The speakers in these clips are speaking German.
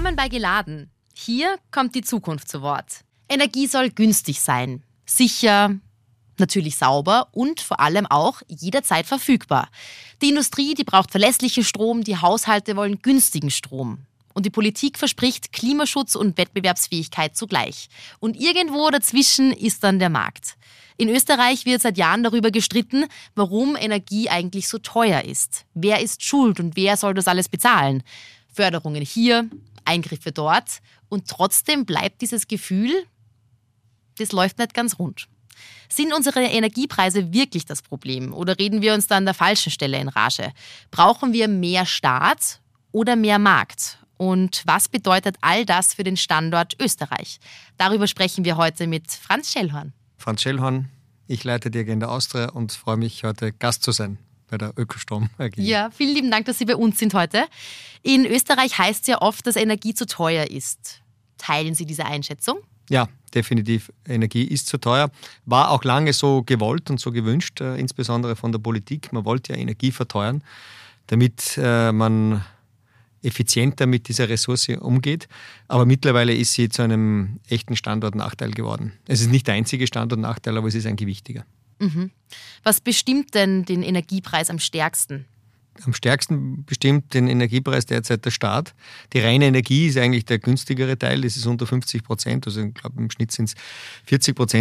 Willkommen bei Geladen. Hier kommt die Zukunft zu Wort. Energie soll günstig sein, sicher, natürlich sauber und vor allem auch jederzeit verfügbar. Die Industrie, die braucht verlässlichen Strom, die Haushalte wollen günstigen Strom. Und die Politik verspricht Klimaschutz und Wettbewerbsfähigkeit zugleich. Und irgendwo dazwischen ist dann der Markt. In Österreich wird seit Jahren darüber gestritten, warum Energie eigentlich so teuer ist. Wer ist schuld und wer soll das alles bezahlen? Förderungen hier, Eingriffe dort. Und trotzdem bleibt dieses Gefühl, das läuft nicht ganz rund. Sind unsere Energiepreise wirklich das Problem oder reden wir uns da an der falschen Stelle in Rage? Brauchen wir mehr Staat oder mehr Markt? Und was bedeutet all das für den Standort Österreich? Darüber sprechen wir heute mit Franz Schellhorn. Franz Schellhorn, ich leite die Agenda Austria und freue mich, heute Gast zu sein bei der Ökostrom AG. Ja, vielen lieben Dank, dass Sie bei uns sind heute. In Österreich heißt es ja oft, dass Energie zu teuer ist. Teilen Sie diese Einschätzung? Ja, definitiv. Energie ist zu teuer. War auch lange so gewollt und so gewünscht, insbesondere von der Politik. Man wollte ja Energie verteuern, damit man effizienter mit dieser Ressource umgeht. Aber mittlerweile ist sie zu einem echten Standortnachteil geworden. Es ist nicht der einzige Standortnachteil, aber es ist ein gewichtiger. Mhm. Was bestimmt denn den Energiepreis am stärksten? Am stärksten bestimmt den Energiepreis derzeit der Staat. Die reine Energie ist eigentlich der günstigere Teil, das ist unter 50%, also ich glaube im Schnitt sind es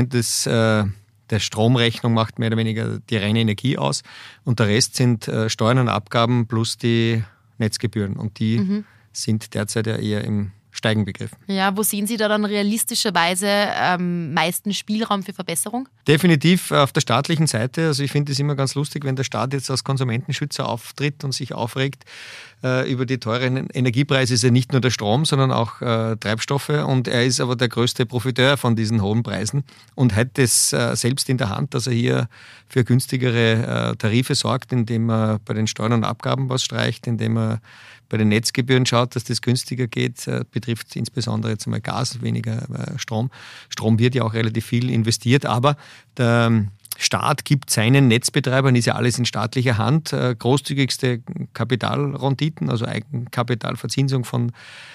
40% der Stromrechnung macht mehr oder weniger die reine Energie aus und der Rest sind Steuern und Abgaben plus die Netzgebühren und die sind derzeit ja eher im Steigen begriffen. Ja, wo sehen Sie da dann realistischerweise meisten Spielraum für Verbesserung? Definitiv auf der staatlichen Seite. Also ich finde es immer ganz lustig, wenn der Staat jetzt als Konsumentenschützer auftritt und sich aufregt über die teuren Energiepreise. Ist ja nicht nur der Strom, sondern auch Treibstoffe und er ist aber der größte Profiteur von diesen hohen Preisen und hat es selbst in der Hand, dass er hier für günstigere Tarife sorgt, indem er bei den Steuern und Abgaben was streicht, indem er bei den Netzgebühren schaut, dass das günstiger geht, betrifft insbesondere jetzt einmal Gas, weniger Strom. Strom wird ja auch relativ viel investiert, aber der Staat gibt seinen Netzbetreibern, ist ja alles in staatlicher Hand, großzügigste Kapitalrenditen, also Eigenkapitalverzinsung von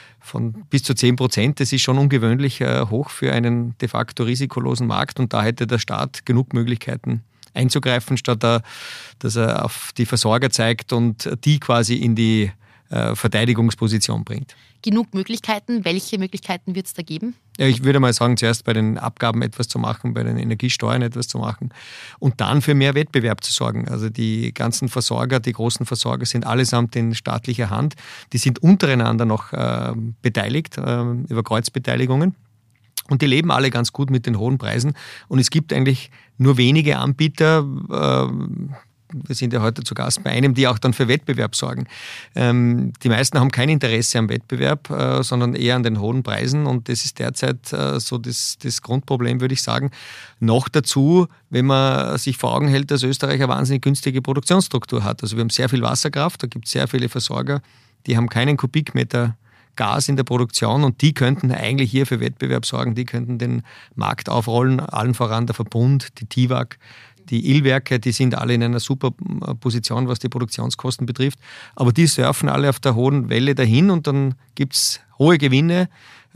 bis zu 10%. Das ist schon ungewöhnlich hoch für einen de facto risikolosen Markt und da hätte der Staat genug Möglichkeiten einzugreifen, statt dass er auf die Versorger zeigt und die quasi in die Verteidigungsposition bringt. Genug Möglichkeiten. Welche Möglichkeiten wird es da geben? Ja, ich würde mal sagen, zuerst bei den Abgaben etwas zu machen, bei den Energiesteuern etwas zu machen und dann für mehr Wettbewerb zu sorgen. Also die ganzen Versorger, die großen Versorger sind allesamt in staatlicher Hand. Die sind untereinander noch beteiligt, über Kreuzbeteiligungen. Und die leben alle ganz gut mit den hohen Preisen. Und es gibt eigentlich nur wenige Anbieter, wir sind ja heute zu Gast bei einem, die auch dann für Wettbewerb sorgen. Die meisten haben kein Interesse am Wettbewerb, sondern eher an den hohen Preisen und das ist derzeit so das Grundproblem, würde ich sagen. Noch dazu, wenn man sich vor Augen hält, dass Österreich eine wahnsinnig günstige Produktionsstruktur hat. Also wir haben sehr viel Wasserkraft, da gibt es sehr viele Versorger, die haben keinen Kubikmeter Gas in der Produktion und die könnten eigentlich hier für Wettbewerb sorgen, die könnten den Markt aufrollen, allen voran der Verbund, die TIWAG, die Illwerke, die sind alle in einer super Position, was die Produktionskosten betrifft. Aber die surfen alle auf der hohen Welle dahin und dann gibt es hohe Gewinne.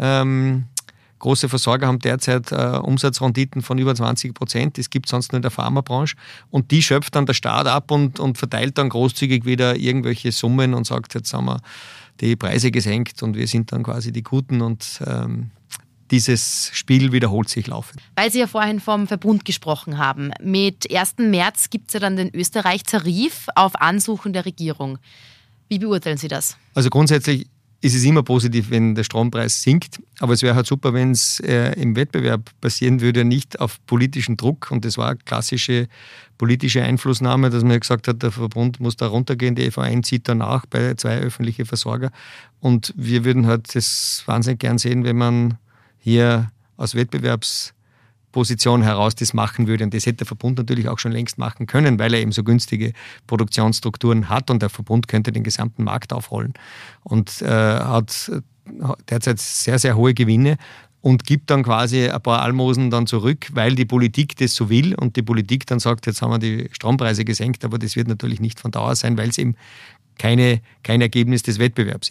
Große Versorger haben derzeit Umsatzrenditen von über 20%. Das gibt es sonst nur in der Pharmabranche. Und die schöpft dann der Staat ab und verteilt dann großzügig wieder irgendwelche Summen und sagt, jetzt haben wir die Preise gesenkt und wir sind dann quasi die Guten und dieses Spiel wiederholt sich laufend. Weil Sie ja vorhin vom Verbund gesprochen haben. Mit 1. März gibt es ja dann den Österreich-Tarif auf Ansuchen der Regierung. Wie beurteilen Sie das? Also grundsätzlich ist es immer positiv, wenn der Strompreis sinkt. Aber es wäre halt super, wenn es im Wettbewerb passieren würde, nicht auf politischen Druck. Und das war klassische politische Einflussnahme, dass man gesagt hat, der Verbund muss da runtergehen, die EV1 zieht danach bei 2 öffentlichen Versorger. Und wir würden halt das wahnsinnig gern sehen, wenn man hier aus Wettbewerbsposition heraus das machen würde. Und das hätte der Verbund natürlich auch schon längst machen können, weil er eben so günstige Produktionsstrukturen hat und der Verbund könnte den gesamten Markt aufrollen. Und hat derzeit sehr, sehr hohe Gewinne und gibt dann quasi ein paar Almosen dann zurück, weil die Politik das so will und die Politik dann sagt, jetzt haben wir die Strompreise gesenkt, aber das wird natürlich nicht von Dauer sein, weil es eben kein Ergebnis des Wettbewerbs ist.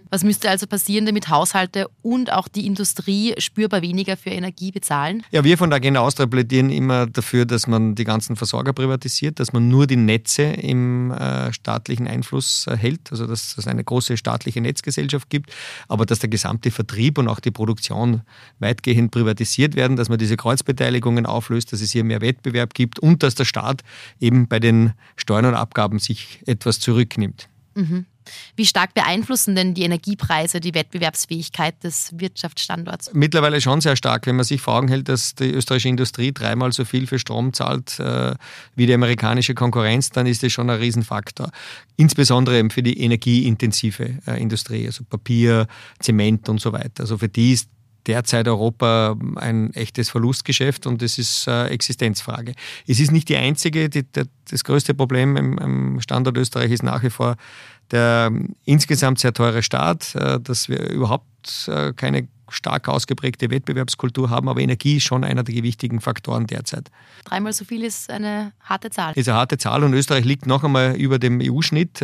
Was müsste also passieren, damit Haushalte und auch die Industrie spürbar weniger für Energie bezahlen? Ja, wir von der Agenda Austria plädieren immer dafür, dass man die ganzen Versorger privatisiert, dass man nur die Netze im staatlichen Einfluss hält, also dass es eine große staatliche Netzgesellschaft gibt, aber dass der gesamte Vertrieb und auch die Produktion weitgehend privatisiert werden, dass man diese Kreuzbeteiligungen auflöst, dass es hier mehr Wettbewerb gibt und dass der Staat eben bei den Steuern und Abgaben sich etwas zurücknimmt. Mhm. Wie stark beeinflussen denn die Energiepreise die Wettbewerbsfähigkeit des Wirtschaftsstandorts? Mittlerweile schon sehr stark, wenn man sich vor Augen hält, dass die österreichische Industrie 3-mal so viel für Strom zahlt wie die amerikanische Konkurrenz, dann ist das schon ein Riesenfaktor. Insbesondere eben für die energieintensive Industrie, also Papier, Zement und so weiter. Also für die ist derzeit Europa ein echtes Verlustgeschäft und das ist eine Existenzfrage. Es ist nicht die einzige, das größte Problem im Standort Österreich ist nach wie vor der insgesamt sehr teure Staat, dass wir überhaupt keine stark ausgeprägte Wettbewerbskultur haben, aber Energie ist schon einer der wichtigen Faktoren derzeit. 3-mal so viel ist eine harte Zahl. Ist eine harte Zahl und Österreich liegt noch einmal über dem EU-Schnitt,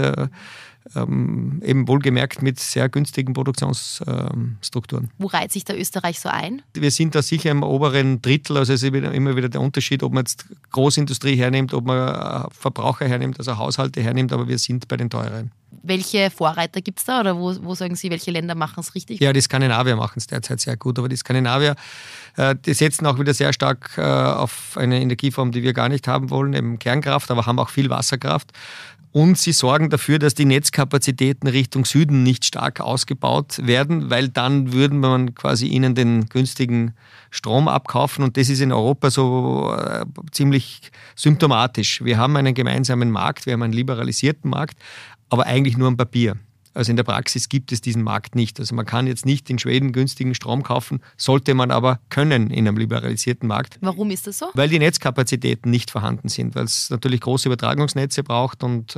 eben wohlgemerkt mit sehr günstigen Produktionsstrukturen. Wo reiht sich der Österreich so ein? Wir sind da sicher im oberen Drittel, also es ist immer wieder der Unterschied, ob man jetzt Großindustrie hernimmt, ob man Verbraucher hernimmt, also Haushalte hernimmt, aber wir sind bei den teuren. Welche Vorreiter gibt es da oder wo sagen Sie, welche Länder machen es richtig? Ja, die Skandinavier machen es derzeit sehr gut, aber die Skandinavier, die setzen auch wieder sehr stark auf eine Energieform, die wir gar nicht haben wollen, eben Kernkraft, aber haben auch viel Wasserkraft. Und sie sorgen dafür, dass die Netzkapazitäten Richtung Süden nicht stark ausgebaut werden, weil dann würden man quasi ihnen den günstigen Strom abkaufen. Und das ist in Europa so ziemlich symptomatisch. Wir haben einen gemeinsamen Markt, wir haben einen liberalisierten Markt, aber eigentlich nur am Papier. Also in der Praxis gibt es diesen Markt nicht. Also man kann jetzt nicht in Schweden günstigen Strom kaufen, sollte man aber können in einem liberalisierten Markt. Warum ist das so? Weil die Netzkapazitäten nicht vorhanden sind, weil es natürlich große Übertragungsnetze braucht und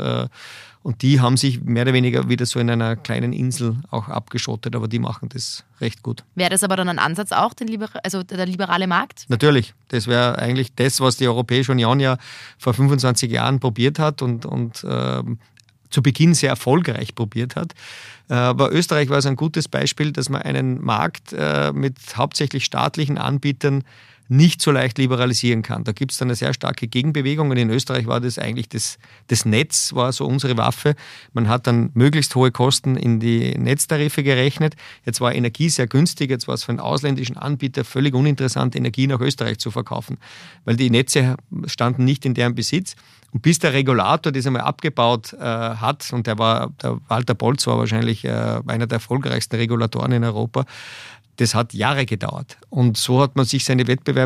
die haben sich mehr oder weniger wieder so in einer kleinen Insel auch abgeschottet, aber die machen das recht gut. Wäre das aber dann ein Ansatz auch, der liberale Markt? Natürlich, das wäre eigentlich das, was die Europäische Union ja vor 25 Jahren probiert hat und zu Beginn sehr erfolgreich probiert hat. Aber Österreich war es ein gutes Beispiel, dass man einen Markt mit hauptsächlich staatlichen Anbietern nicht so leicht liberalisieren kann. Da gibt es dann eine sehr starke Gegenbewegung und in Österreich war das eigentlich das Netz, war so unsere Waffe. Man hat dann möglichst hohe Kosten in die Netztarife gerechnet. Jetzt war Energie sehr günstig, jetzt war es für einen ausländischen Anbieter völlig uninteressant, Energie nach Österreich zu verkaufen, weil die Netze standen nicht in deren Besitz. Und bis der Regulator das einmal abgebaut hat, und der Walter Bolz war wahrscheinlich einer der erfolgreichsten Regulatoren in Europa, das hat Jahre gedauert. Und so hat man sich seine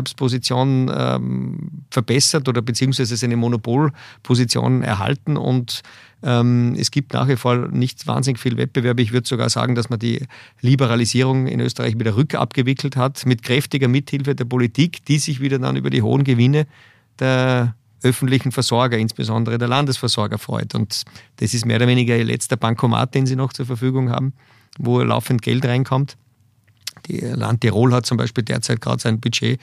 Wettbewerbsposition verbessert oder beziehungsweise seine Monopolposition erhalten. Und es gibt nach wie vor nicht wahnsinnig viel Wettbewerb. Ich würde sogar sagen, dass man die Liberalisierung in Österreich wieder rückabgewickelt hat, mit kräftiger Mithilfe der Politik, die sich wieder dann über die hohen Gewinne der öffentlichen Versorger, insbesondere der Landesversorger, freut. Und das ist mehr oder weniger ihr letzter Bankomat, den sie noch zur Verfügung haben, wo laufend Geld reinkommt. Die Land Tirol hat zum Beispiel derzeit gerade sein Budget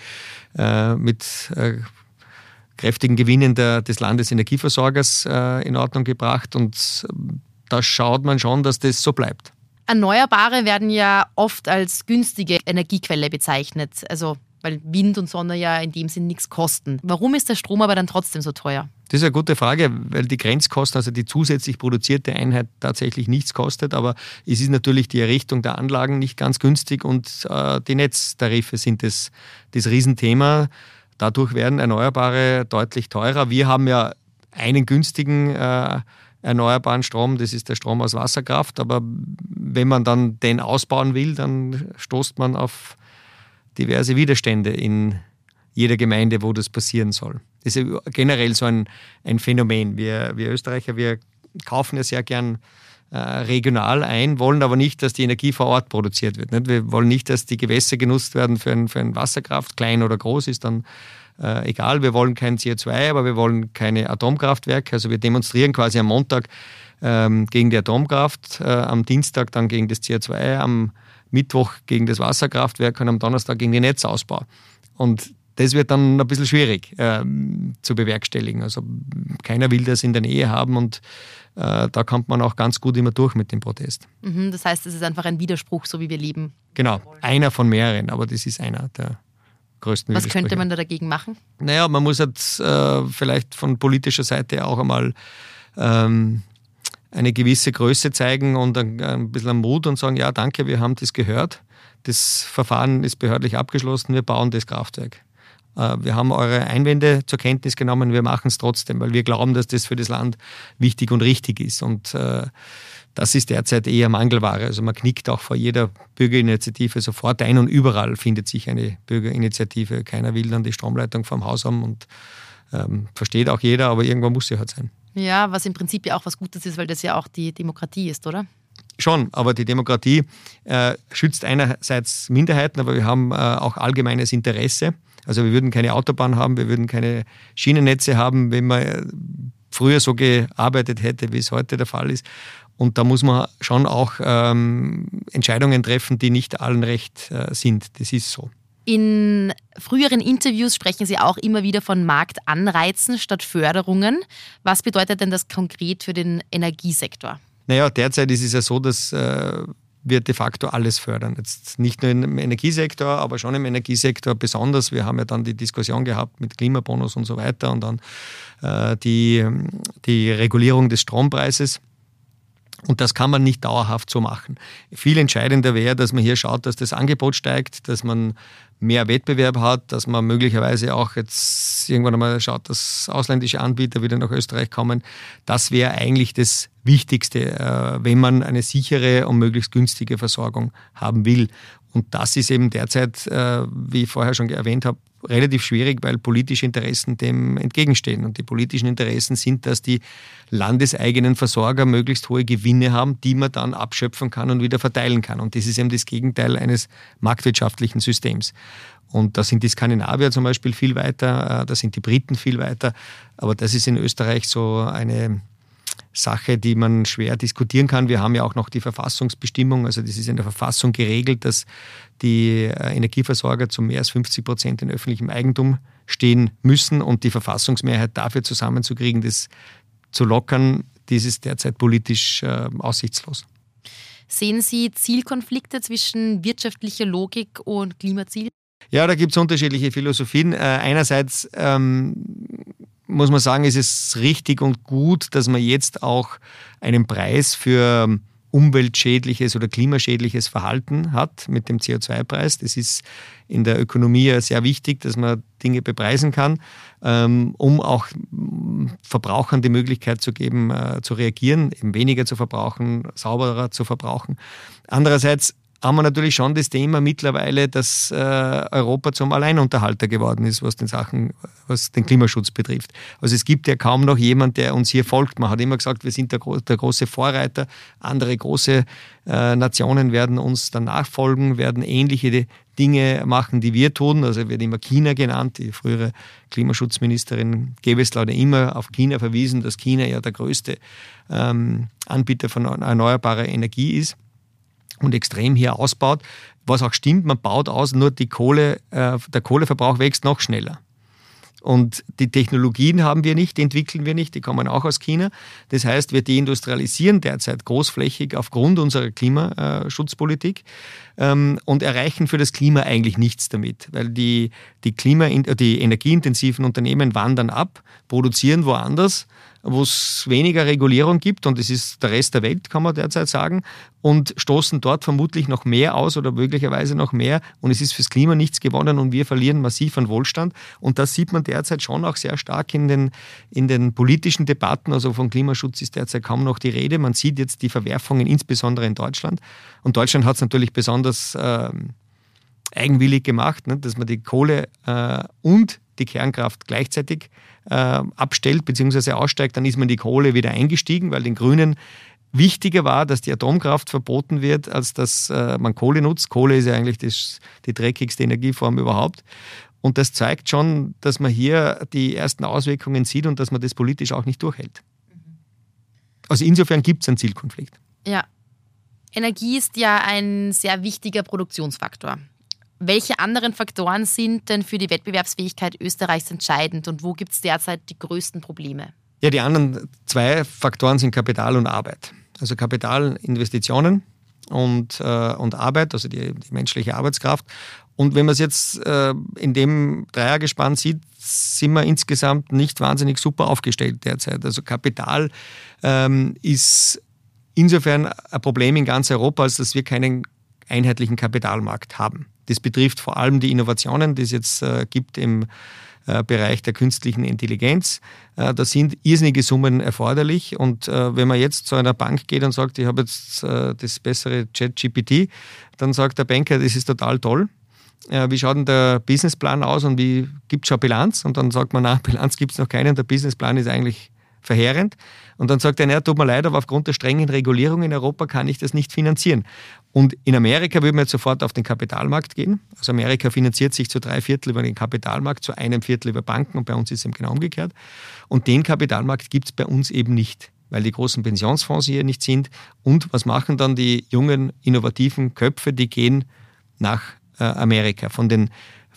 mit kräftigen Gewinnen des Landesenergieversorgers in Ordnung gebracht. Und da schaut man schon, dass das so bleibt. Erneuerbare werden ja oft als günstige Energiequelle bezeichnet. Also weil Wind und Sonne ja in dem Sinn nichts kosten. Warum ist der Strom aber dann trotzdem so teuer? Das ist eine gute Frage, weil die Grenzkosten, also die zusätzlich produzierte Einheit tatsächlich nichts kostet, aber es ist natürlich die Errichtung der Anlagen nicht ganz günstig und die Netztarife sind das Riesenthema. Dadurch werden Erneuerbare deutlich teurer. Wir haben ja einen günstigen erneuerbaren Strom, das ist der Strom aus Wasserkraft, aber wenn man dann den ausbauen will, dann stoßt man auf diverse Widerstände in jeder Gemeinde, wo das passieren soll. Das ist generell so ein Phänomen. Wir Österreicher, wir kaufen ja sehr gern regional ein, wollen aber nicht, dass die Energie vor Ort produziert wird. Nicht? Wir wollen nicht, dass die Gewässer genutzt werden für ein Wasserkraft, klein oder groß ist dann egal. Wir wollen kein CO2, aber wir wollen keine Atomkraftwerke. Also wir demonstrieren quasi am Montag gegen die Atomkraft, am Dienstag dann gegen das CO2, am Mittwoch gegen das Wasserkraftwerk und am Donnerstag gegen den Netzausbau. Und das wird dann ein bisschen schwierig zu bewerkstelligen. Also keiner will das in der Nähe haben und da kommt man auch ganz gut immer durch mit dem Protest. Das heißt, es ist einfach ein Widerspruch, so wie wir leben. Genau, einer von mehreren, aber das ist einer der größten Was Widersprüche. könnte man da dagegen machen? Naja, man muss halt vielleicht von politischer Seite auch einmal eine gewisse Größe zeigen und ein bisschen Mut und sagen, ja danke, wir haben das gehört. Das Verfahren ist behördlich abgeschlossen, wir bauen das Kraftwerk. Wir haben eure Einwände zur Kenntnis genommen, wir machen es trotzdem, weil wir glauben, dass das für das Land wichtig und richtig ist. Und das ist derzeit eher Mangelware. Also man knickt auch vor jeder Bürgerinitiative sofort ein und überall findet sich eine Bürgerinitiative. Keiner will dann die Stromleitung vom Haus haben und versteht auch jeder, aber irgendwann muss sie halt sein. Ja, was im Prinzip ja auch was Gutes ist, weil das ja auch die Demokratie ist, oder? Schon, aber die Demokratie schützt einerseits Minderheiten, aber wir haben auch allgemeines Interesse. Also wir würden keine Autobahn haben, wir würden keine Schienennetze haben, wenn man früher so gearbeitet hätte, wie es heute der Fall ist. Und da muss man schon auch Entscheidungen treffen, die nicht allen recht sind. Das ist so. In früheren Interviews sprechen Sie auch immer wieder von Marktanreizen statt Förderungen. Was bedeutet denn das konkret für den Energiesektor? Naja, derzeit ist es ja so, dass wir de facto alles fördern. Jetzt nicht nur im Energiesektor, aber schon im Energiesektor besonders. Wir haben ja dann die Diskussion gehabt mit Klimabonus und so weiter und dann die Regulierung des Strompreises. Und das kann man nicht dauerhaft so machen. Viel entscheidender wäre, dass man hier schaut, dass das Angebot steigt, dass man mehr Wettbewerb hat, dass man möglicherweise auch jetzt irgendwann einmal schaut, dass ausländische Anbieter wieder nach Österreich kommen. Das wäre eigentlich das Wichtigste, wenn man eine sichere und möglichst günstige Versorgung haben will. Und das ist eben derzeit, wie ich vorher schon erwähnt habe, relativ schwierig, weil politische Interessen dem entgegenstehen. Und die politischen Interessen sind, dass die landeseigenen Versorger möglichst hohe Gewinne haben, die man dann abschöpfen kann und wieder verteilen kann. Und das ist eben das Gegenteil eines marktwirtschaftlichen Systems. Und da sind die Skandinavier zum Beispiel viel weiter, da sind die Briten viel weiter. Aber das ist in Österreich so eine Sache, die man schwer diskutieren kann. Wir haben ja auch noch die Verfassungsbestimmung, also das ist in der Verfassung geregelt, dass die Energieversorger zu mehr als 50% in öffentlichem Eigentum stehen müssen und die Verfassungsmehrheit dafür zusammenzukriegen, das zu lockern, das ist derzeit politisch aussichtslos. Sehen Sie Zielkonflikte zwischen wirtschaftlicher Logik und Klimaziel? Ja, da gibt es unterschiedliche Philosophien. Einerseits muss man sagen, ist es richtig und gut, dass man jetzt auch einen Preis für umweltschädliches oder klimaschädliches Verhalten hat mit dem CO2-Preis. Das ist in der Ökonomie ja sehr wichtig, dass man Dinge bepreisen kann, um auch Verbrauchern die Möglichkeit zu geben, zu reagieren, eben weniger zu verbrauchen, sauberer zu verbrauchen. Andererseits haben wir natürlich schon das Thema mittlerweile, dass Europa zum Alleinunterhalter geworden ist, was den Klimaschutz betrifft. Also es gibt ja kaum noch jemand, der uns hier folgt. Man hat immer gesagt, wir sind der große Vorreiter. Andere große Nationen werden uns danach folgen, werden ähnliche Dinge machen, die wir tun. Also wird immer China genannt. Die frühere Klimaschutzministerin Gewessler hat immer auf China verwiesen, dass China ja der größte Anbieter von erneuerbarer Energie ist und extrem hier ausbaut. Was auch stimmt, man baut aus, nur der Kohleverbrauch wächst noch schneller. Und die Technologien haben wir nicht, die entwickeln wir nicht, die kommen auch aus China. Das heißt, wir deindustrialisieren derzeit großflächig aufgrund unserer Klimaschutzpolitik und erreichen für das Klima eigentlich nichts damit, weil die energieintensiven Unternehmen wandern ab, produzieren woanders, wo es weniger Regulierung gibt, und das ist der Rest der Welt, kann man derzeit sagen, und stoßen dort vermutlich noch mehr aus oder möglicherweise noch mehr, und es ist fürs Klima nichts gewonnen und wir verlieren massiv an Wohlstand, und das sieht man derzeit schon auch sehr stark in den politischen Debatten. Also von Klimaschutz ist derzeit kaum noch die Rede. Man sieht jetzt die Verwerfungen insbesondere in Deutschland, und Deutschland hat es natürlich besonders eigenwillig gemacht, ne, dass man die Kohle und die Kernkraft gleichzeitig abstellt bzw. aussteigt. Dann ist man in die Kohle wieder eingestiegen, weil den Grünen wichtiger war, dass die Atomkraft verboten wird, als dass man Kohle nutzt. Kohle ist ja eigentlich die dreckigste Energieform überhaupt. Und das zeigt schon, dass man hier die ersten Auswirkungen sieht und dass man das politisch auch nicht durchhält. Also insofern gibt es einen Zielkonflikt. Ja. Energie ist ja ein sehr wichtiger Produktionsfaktor. Welche anderen Faktoren sind denn für die Wettbewerbsfähigkeit Österreichs entscheidend und wo gibt es derzeit die größten Probleme? Ja, die anderen 2 Faktoren sind Kapital und Arbeit. Also Kapital, Investitionen und Arbeit, also die menschliche Arbeitskraft. Und wenn man es jetzt in dem Dreiergespann sieht, sind wir insgesamt nicht wahnsinnig super aufgestellt derzeit. Also Kapital ist insofern ein Problem in ganz Europa, als dass wir keinen einheitlichen Kapitalmarkt haben. Das betrifft vor allem die Innovationen, die es jetzt gibt im Bereich der künstlichen Intelligenz. Da sind irrsinnige Summen erforderlich. Und wenn man jetzt zu einer Bank geht und sagt, ich habe jetzt das bessere ChatGPT, dann sagt der Banker, das ist total toll. Wie schaut denn der Businessplan aus und wie gibt es schon Bilanz? Und dann sagt man, na, Bilanz gibt es noch keine und der Businessplan ist eigentlich verheerend. Und dann sagt er, naja, tut mir leid, aber aufgrund der strengen Regulierung in Europa kann ich das nicht finanzieren. Und in Amerika würde man jetzt sofort auf den Kapitalmarkt gehen. Also Amerika finanziert sich zu 3/4 über den Kapitalmarkt, zu 1/4 über Banken und bei uns ist es eben genau umgekehrt. Und den Kapitalmarkt gibt es bei uns eben nicht, weil die großen Pensionsfonds hier nicht sind. Und was machen dann die jungen, innovativen Köpfe? Die gehen nach Amerika. Von den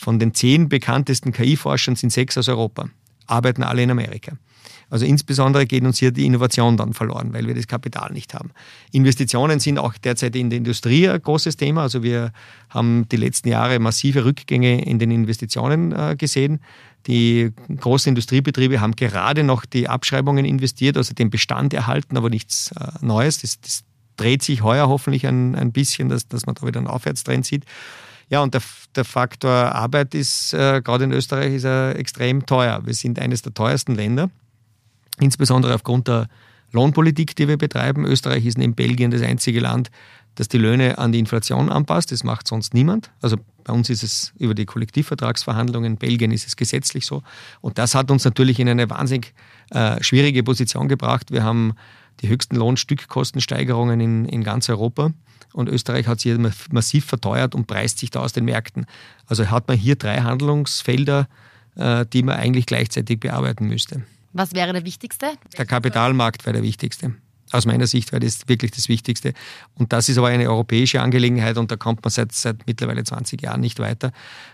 10 bekanntesten KI-Forschern sind 6 aus Europa, arbeiten alle in Amerika. Also insbesondere geht uns hier die Innovation dann verloren, weil wir das Kapital nicht haben. Investitionen sind auch derzeit in der Industrie ein großes Thema. Also wir haben die letzten Jahre massive Rückgänge in den Investitionen gesehen. Die großen Industriebetriebe haben gerade noch die Abschreibungen investiert, also den Bestand erhalten, aber nichts Neues. Das dreht sich heuer hoffentlich ein bisschen, dass man da wieder einen Aufwärtstrend sieht. Ja, und der Faktor Arbeit ist gerade in Österreich ist extrem teuer. Wir sind eines der teuersten Länder, insbesondere aufgrund der Lohnpolitik, die wir betreiben. Österreich ist neben Belgien das einzige Land, das die Löhne an die Inflation anpasst. Das macht sonst niemand. Also bei uns ist es über die Kollektivvertragsverhandlungen, in Belgien ist es gesetzlich so. Und das hat uns natürlich in eine wahnsinnig schwierige Position gebracht. Wir haben die höchsten Lohnstückkostensteigerungen in ganz Europa. Und Österreich hat sich massiv verteuert und preist sich da aus den Märkten. Also hat man hier 3 Handlungsfelder, die man eigentlich gleichzeitig bearbeiten müsste. Was wäre der wichtigste? Der Kapitalmarkt wäre der wichtigste. Aus meiner Sicht wäre das wirklich das Wichtigste. Und das ist aber eine europäische Angelegenheit und da kommt man seit mittlerweile 20 Jahren nicht weiter.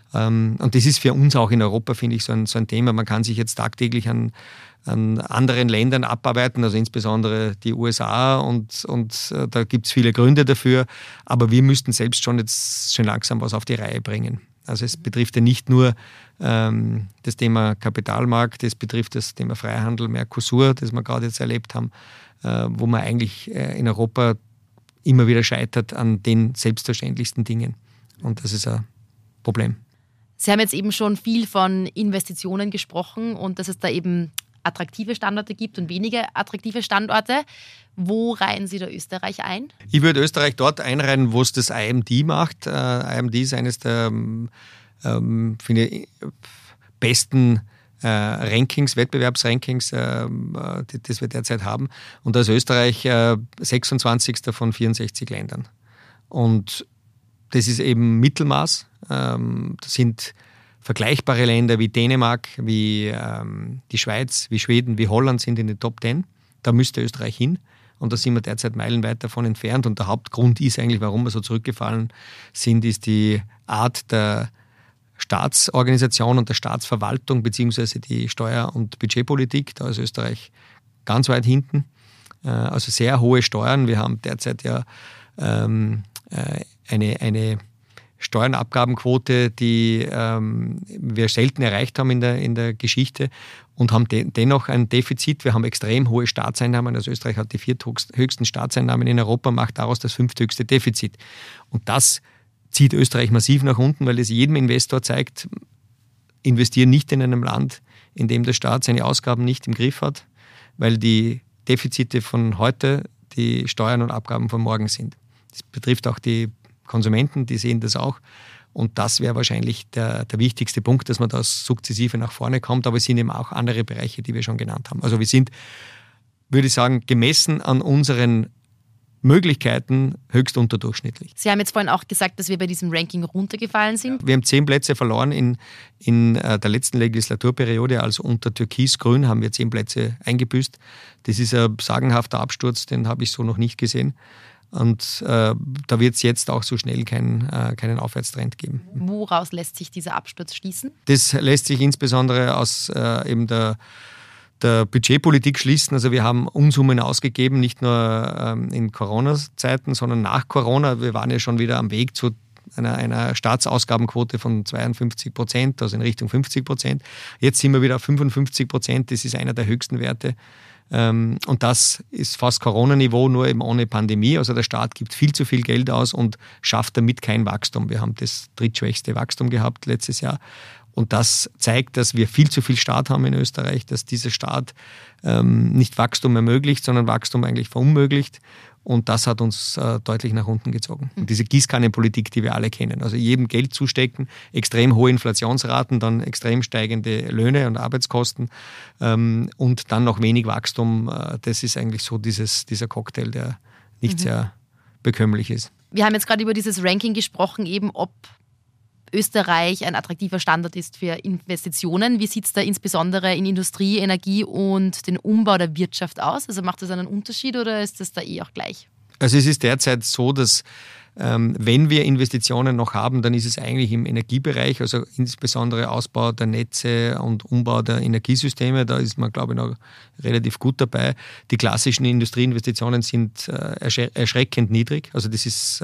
Und das ist für uns auch in Europa, finde ich, so ein Thema. Man kann sich jetzt tagtäglich an anderen Ländern abarbeiten, also insbesondere die USA und da gibt es viele Gründe dafür. Aber wir müssten selbst schon jetzt schon langsam was auf die Reihe bringen. Also es betrifft ja nicht nur das Thema Kapitalmarkt, es betrifft das Thema Freihandel, Mercosur, das wir gerade jetzt erlebt haben, wo man eigentlich in Europa immer wieder scheitert an den selbstverständlichsten Dingen. Und das ist ein Problem. Sie haben jetzt eben schon viel von Investitionen gesprochen und dass es da eben attraktive Standorte gibt und weniger attraktive Standorte. Wo reihen Sie da Österreich ein? Ich würde Österreich dort einreihen, wo es das IMD macht. IMD ist eines der finde ich, besten Wettbewerbsrankings, das wir derzeit haben. Und da ist Österreich 26. von 64 Ländern. Und das ist eben Mittelmaß. Das sind vergleichbare Länder wie Dänemark, wie die Schweiz, wie Schweden, wie Holland sind in den Top 10. Da müsste Österreich hin. Und da sind wir derzeit meilenweit davon entfernt. Und der Hauptgrund ist eigentlich, warum wir so zurückgefallen sind, ist die Art der Staatsorganisation und der Staatsverwaltung beziehungsweise die Steuer- und Budgetpolitik. Da ist Österreich ganz weit hinten. Also sehr hohe Steuern. Wir haben derzeit ja eine Steuernabgabenquote, die wir selten erreicht haben in der Geschichte und haben dennoch ein Defizit. Wir haben extrem hohe Staatseinnahmen. Also Österreich hat die 4. höchsten Staatseinnahmen in Europa, macht daraus das 5. höchste Defizit. Und das zieht Österreich massiv nach unten, weil es jedem Investor zeigt, investieren nicht in einem Land, in dem der Staat seine Ausgaben nicht im Griff hat, weil die Defizite von heute die Steuern und Abgaben von morgen sind. Das betrifft auch die Konsumenten, die sehen das auch. Und das wäre wahrscheinlich der wichtigste Punkt, dass man da sukzessive nach vorne kommt. Aber es sind eben auch andere Bereiche, die wir schon genannt haben. Also wir sind, würde ich sagen, gemessen an unseren Möglichkeiten höchst unterdurchschnittlich. Sie haben jetzt vorhin auch gesagt, dass wir bei diesem Ranking runtergefallen sind. Wir haben 10 Plätze verloren in der letzten Legislaturperiode. Also unter Türkis-Grün haben wir 10 Plätze eingebüßt. Das ist ein sagenhafter Absturz, den habe ich so noch nicht gesehen. Und da wird es jetzt auch so schnell keinen Aufwärtstrend geben. Woraus lässt sich dieser Absturz schließen? Das lässt sich insbesondere aus eben der Budgetpolitik schließen. Also wir haben Unsummen ausgegeben, nicht nur in Corona-Zeiten, sondern nach Corona. Wir waren ja schon wieder am Weg zu einer Staatsausgabenquote von 52%, also in Richtung 50%. Jetzt sind wir wieder auf 55%. Das ist einer der höchsten Werte. Und das ist fast Corona-Niveau, nur eben ohne Pandemie. Also der Staat gibt viel zu viel Geld aus und schafft damit kein Wachstum. Wir haben das drittschwächste Wachstum gehabt letztes Jahr. Und das zeigt, dass wir viel zu viel Staat haben in Österreich, dass dieser Staat nicht Wachstum ermöglicht, sondern Wachstum eigentlich verunmöglicht. Und das hat uns deutlich nach unten gezogen. Und diese Gießkannenpolitik, die wir alle kennen, also jedem Geld zustecken, extrem hohe Inflationsraten, dann extrem steigende Löhne und Arbeitskosten und dann noch wenig Wachstum, das ist eigentlich so dieser Cocktail, der nicht sehr bekömmlich ist. Wir haben jetzt gerade über dieses Ranking gesprochen, eben ob Österreich ein attraktiver Standort ist für Investitionen. Wie sieht es da insbesondere in Industrie, Energie und den Umbau der Wirtschaft aus? Also macht das einen Unterschied oder ist das da auch gleich? Also es ist derzeit so, dass wenn wir Investitionen noch haben, dann ist es eigentlich im Energiebereich, also insbesondere Ausbau der Netze und Umbau der Energiesysteme. Da ist man, glaube ich, noch relativ gut dabei. Die klassischen Industrieinvestitionen sind erschreckend niedrig. Also das ist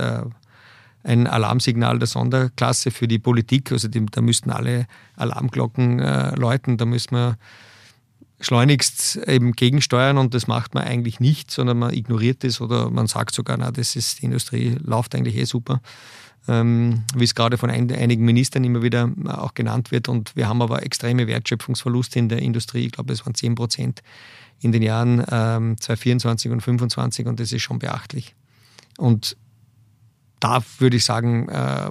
ein Alarmsignal der Sonderklasse für die Politik. Also da müssten alle Alarmglocken läuten. Da müssen wir schleunigst eben gegensteuern und das macht man eigentlich nicht, sondern man ignoriert es oder man sagt sogar, na, die Industrie läuft eigentlich super. Wie es gerade von einigen Ministern immer wieder auch genannt wird. Und wir haben aber extreme Wertschöpfungsverluste in der Industrie. Ich glaube, es waren 10% in den Jahren 2024 und 2025 und das ist schon beachtlich. Und da würde ich sagen,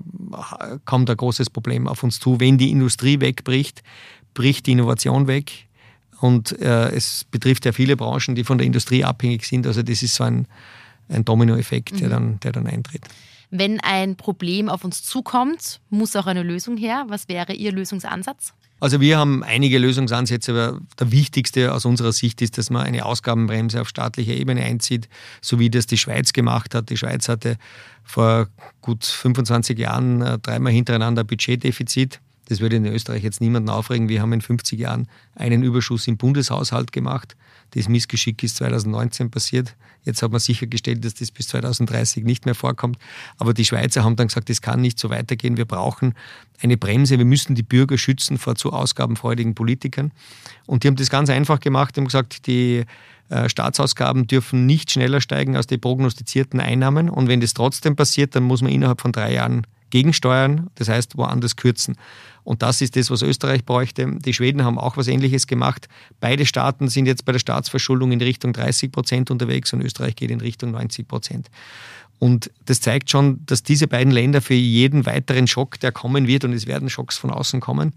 kommt ein großes Problem auf uns zu. Wenn die Industrie wegbricht, bricht die Innovation weg. Und es betrifft ja viele Branchen, die von der Industrie abhängig sind. Also das ist so ein Dominoeffekt, der dann eintritt. Wenn ein Problem auf uns zukommt, muss auch eine Lösung her. Was wäre Ihr Lösungsansatz? Also wir haben einige Lösungsansätze, aber der wichtigste aus unserer Sicht ist, dass man eine Ausgabenbremse auf staatlicher Ebene einzieht, so wie das die Schweiz gemacht hat. Die Schweiz hatte vor gut 25 Jahren 3-mal hintereinander ein Budgetdefizit. Das würde in Österreich jetzt niemanden aufregen. Wir haben in 50 Jahren einen Überschuss im Bundeshaushalt gemacht. Das Missgeschick ist 2019 passiert. Jetzt hat man sichergestellt, dass das bis 2030 nicht mehr vorkommt. Aber die Schweizer haben dann gesagt, das kann nicht so weitergehen. Wir brauchen eine Bremse. Wir müssen die Bürger schützen vor zu ausgabenfreudigen Politikern. Und die haben das ganz einfach gemacht. Die haben gesagt, die Staatsausgaben dürfen nicht schneller steigen als die prognostizierten Einnahmen. Und wenn das trotzdem passiert, dann muss man innerhalb von 3 Jahren gegensteuern, das heißt woanders kürzen. Und das ist das, was Österreich bräuchte. Die Schweden haben auch was Ähnliches gemacht. Beide Staaten sind jetzt bei der Staatsverschuldung in Richtung 30% unterwegs und Österreich geht in Richtung 90%. Und das zeigt schon, dass diese beiden Länder für jeden weiteren Schock, der kommen wird, und es werden Schocks von außen kommen,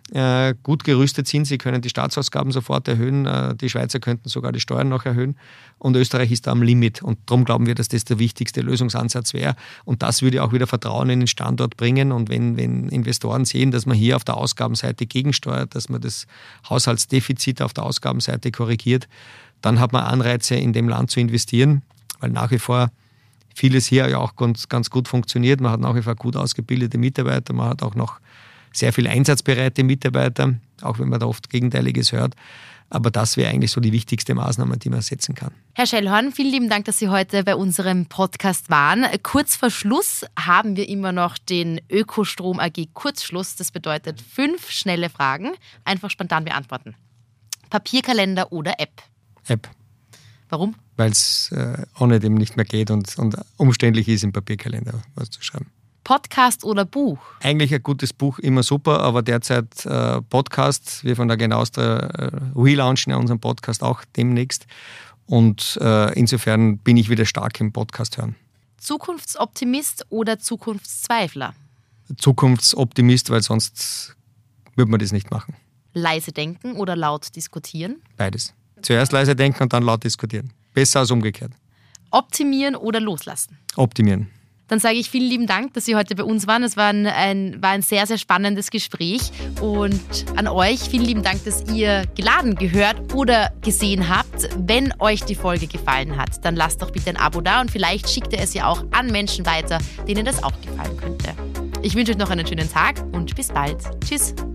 gut gerüstet sind. Sie können die Staatsausgaben sofort erhöhen. Die Schweizer könnten sogar die Steuern noch erhöhen. Und Österreich ist da am Limit. Und darum glauben wir, dass das der wichtigste Lösungsansatz wäre. Und das würde auch wieder Vertrauen in den Standort bringen. Und wenn Investoren sehen, dass man hier auf der Ausgabenseite gegensteuert, dass man das Haushaltsdefizit auf der Ausgabenseite korrigiert, dann hat man Anreize, in dem Land zu investieren. Weil nach wie vor vieles hier ja auch ganz gut funktioniert. Man hat nach wie vor gut ausgebildete Mitarbeiter. Man hat auch noch sehr viel einsatzbereite Mitarbeiter, auch wenn man da oft Gegenteiliges hört. Aber das wäre eigentlich so die wichtigste Maßnahme, die man setzen kann. Herr Schellhorn, vielen lieben Dank, dass Sie heute bei unserem Podcast waren. Kurz vor Schluss haben wir immer noch den Ökostrom AG Kurzschluss. Das bedeutet 5 schnelle Fragen. Einfach spontan beantworten. Papierkalender oder App? App. Warum? Weil es ohne dem nicht mehr geht und umständlich ist, im Papierkalender was zu schreiben. Podcast oder Buch? Eigentlich ein gutes Buch, immer super, aber derzeit Podcast. Wir von der Agenda Austria relaunchen ja unseren Podcast auch demnächst. Und insofern bin ich wieder stark im Podcast hören. Zukunftsoptimist oder Zukunftszweifler? Zukunftsoptimist, weil sonst würde man das nicht machen. Leise denken oder laut diskutieren? Beides. Zuerst leise denken und dann laut diskutieren. Besser als umgekehrt. Optimieren oder loslassen? Optimieren. Dann sage ich vielen lieben Dank, dass Sie heute bei uns waren. Es war ein sehr, sehr spannendes Gespräch. Und an euch vielen lieben Dank, dass ihr geladen, gehört oder gesehen habt. Wenn euch die Folge gefallen hat, dann lasst doch bitte ein Abo da und vielleicht schickt ihr es ja auch an Menschen weiter, denen das auch gefallen könnte. Ich wünsche euch noch einen schönen Tag und bis bald. Tschüss.